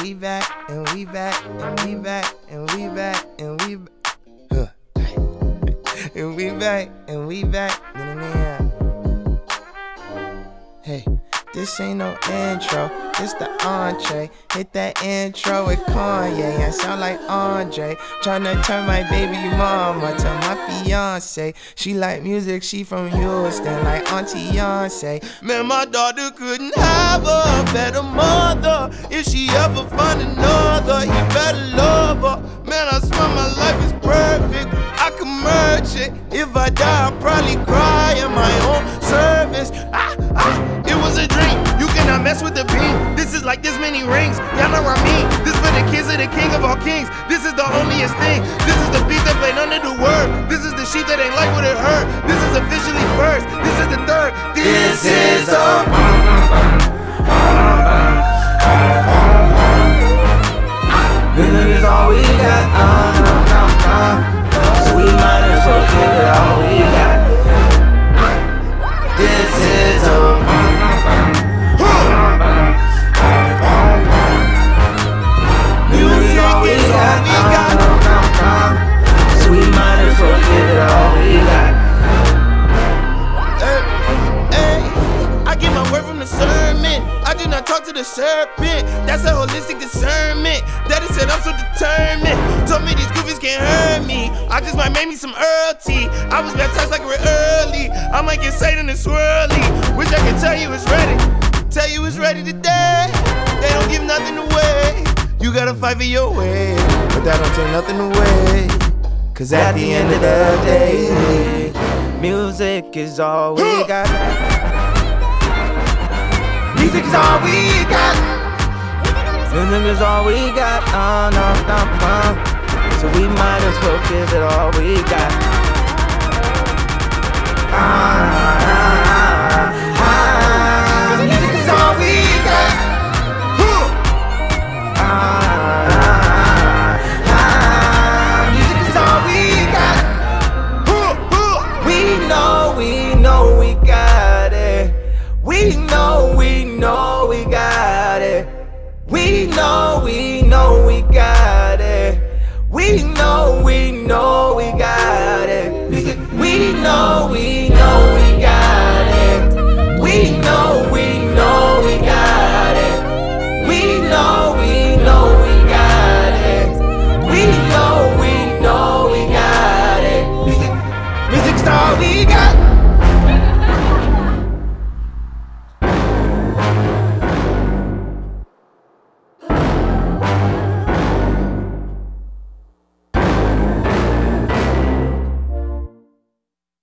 we back, and we back, and we back, and we back, and we back. And we back, and we back. Hey, this ain't no intro, this the entree. Hit that intro with Kanye, I sound like Andre. Tryna turn my baby mama to my fiance. She like music, she from Houston, like Auntie Beyonce. Man, my daughter couldn't have a better mother. If she ever find another, you better love her. Man, I swear my life is perfect, I can merge it. If I die, I'll probably cry in my own service. It was a dream, you cannot mess with the beam. This is like this many rings, y'all know what I mean. This for the kids of the king of all kings. This is the holiest thing. This is the beat that played under the word. This is the sheep that ain't like what it heard. This is officially first, this is the third. This is a Music is all we got, so we might as well give it all we got. This is a music is all we got, so we might as well give it all we got. I get my word from the sermon. I do not talk to the serpent. That's a holistic discernment. Daddy said I'm so determined. Told me these goofies can't hurt me. I just might make me some Earl tea. I was baptized like real early. I might get Satan and swirly. Wish I could tell you it's ready. Tell you it's ready today. They don't give nothing away. You gotta fight for your way, but that don't take nothing away. Cause at the end of the day, music is all we got. Music is all we got. Music is all we got. So we might as well give it all we got. Music is all we got. Music is all we got. We know we got it. We know we got it. We know we got it.